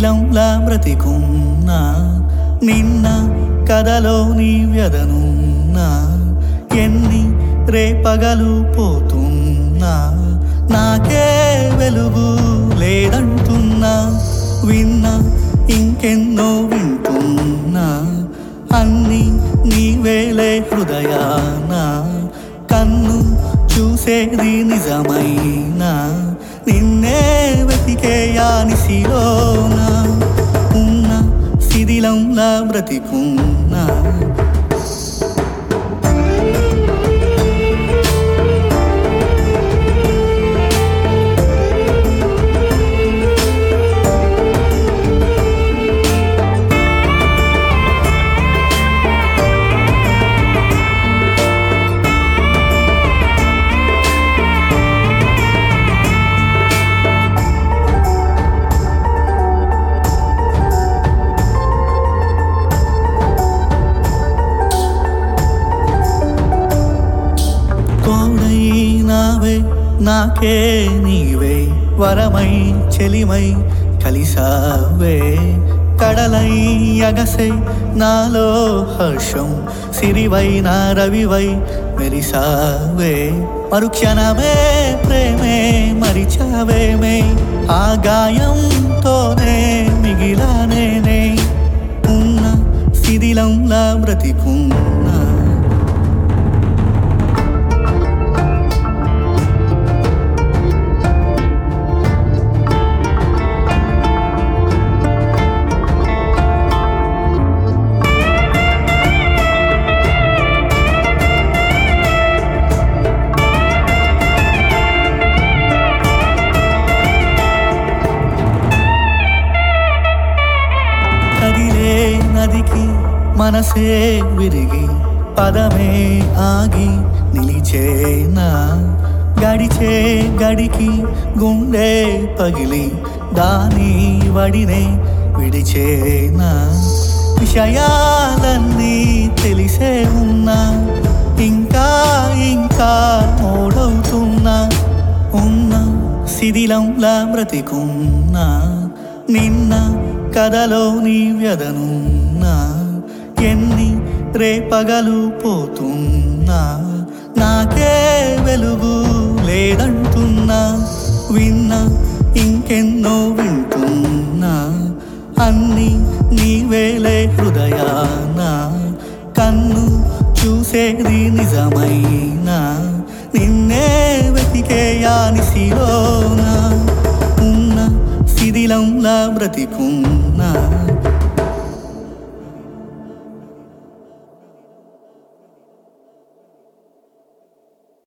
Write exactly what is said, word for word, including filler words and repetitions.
శిథిలంలా బ్రతికున్నా నిన్న కథలో నీ వ్యధనున్నా ఎన్ని రేపగలు పోతున్నా నాకే వెలుగు లేదంటున్నా విన్నా ఇంకెన్నో వింటున్నా అన్ని నీవేలే హృదయాన కన్ను చూసేది నిజమైనా నిన్నే వెతికేయా నిశిలోన ఉన్న శిథిలంలా బ్రతికున్నా తోడైనావే నాకే నీవే వరమై చెలిమై కలిసావే కడలై అగసై నాలో హర్షం సిరివై నా రవివై మెరిసావే మరుక్షణమే ప్రేమే మరిచావేమే ఆ గాయంతోనే మిగిలానేనే ఉన్న శిథిలంలా బ్రతికున్నా నదికి మనసే విరిగి పదమే ఆగి నిలిచేనా గడిచే గడికి గుండె పగిలి దాని వడినే విడిచేనా విషయాలన్నీ తెలిసే ఉన్నా ఇంకా ఇంకా మోడవుతున్నా ఉన్న శిథిలంలా బ్రతికున్నా నిన్న కథలో నీ వ్యధనున్నా ఎన్ని రేపగలు పోతున్నా నాకే వెలుగు లేదంటున్నా విన్నా ఇంకెన్నో వింటున్నా అన్ని నీవేలే హృదయాన కన్ను చూసేది నిజమైనా నిన్నే వెతికేయా నిశిలోన ఉన్న శిథిలంలా బ్రతికున్నా